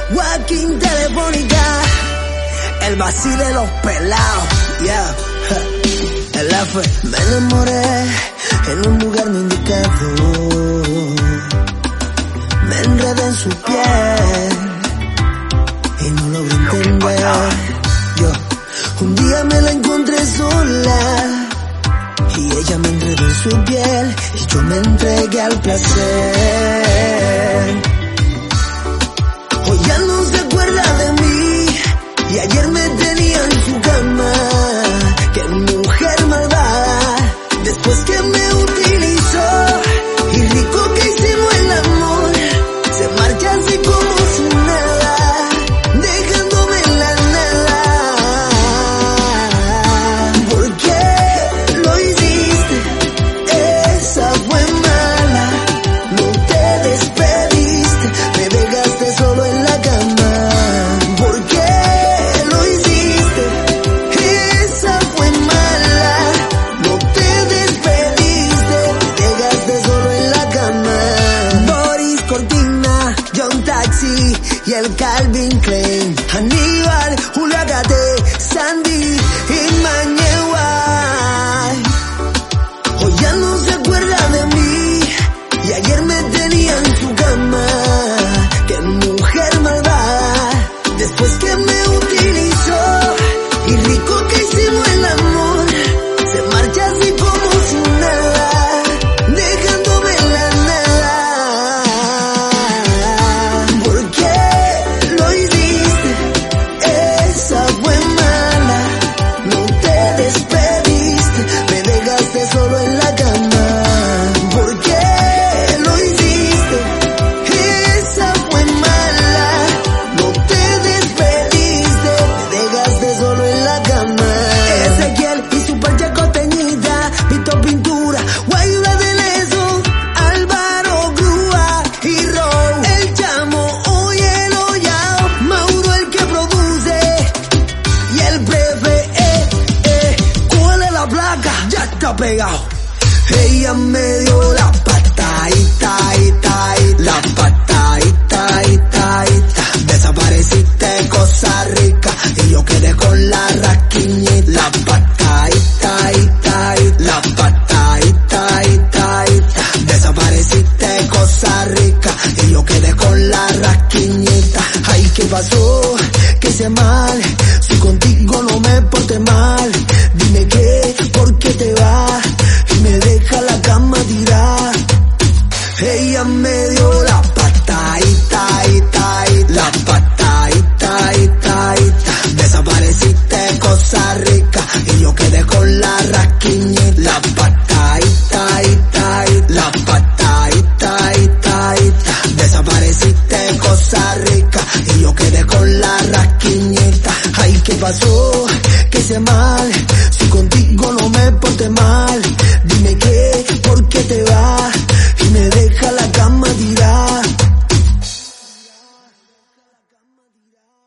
Joaquín Telefónica, el vacío de los pelados, yeah. El F. Me enamoré en un lugar no indicado, me enredé en su piel y no logré entender. Yo un día me la encontré sola y ella me enredó en su piel y yo me entregué al placer. Hoy ya no se acuerda de mí y ayer me tenía en su cama. Qué mujer malvada, después que me utilizó y rico que hicimos el amor, se marcha así como si nada, dejándome en la nada. ¿Por qué lo hiciste? Esa fue mala, no te despediste, me dejaste solo en la cama. ¿Por qué lo hiciste? Esa fue mala, no te despediste, me dejaste solo en la cama. Boris Cortina, John Taxi y el Calvin Klein, Aníbal, Julio Agate, Sandy y Mañe White. Hoy ya no se acuerda de mí y ayer me tenía en su cama. Qué mujer malvada, después que me utilizó y rico que hicimos el amor, se marcha así como si nada, dejándome en la nada. ¿Por qué lo hiciste? Esa fue mala, no te despediste, me dejaste solo en la cama. ¿Por qué lo hiciste? Esa fue mala, no te despediste, me dejaste solo en la cama. Ezequiel y su parche costeñita, Vito Pintura, Guayula de Leso, Álvaro Grúa y Row, el Chamo, oye el Ollao, Mauro el que produce y el Prefe, ¿cuál es la placa? Ya está pegado. Ella me dio la patadita, la patadita, desapareciste, cosa rica, y yo quedé con la rasquiñita. La patadita, desapareciste, cosa rica, y yo quedé con la rasquiñita. Ay, ¿qué pasó? ¿Qué hice mal? Si contigo no me porté mal, dime qué, ¿por qué te vas? Y me deja la cama tirada. Ella me dio la patadita, la patadita, desapareciste, cosa rica, y yo quedé con la rasquiñita. La patadita, desapareciste, cosa rica, y yo quedé con la rasquiñita. Ay, ¿qué pasó? ¿Qué hice mal? Si contigo no me porté mal,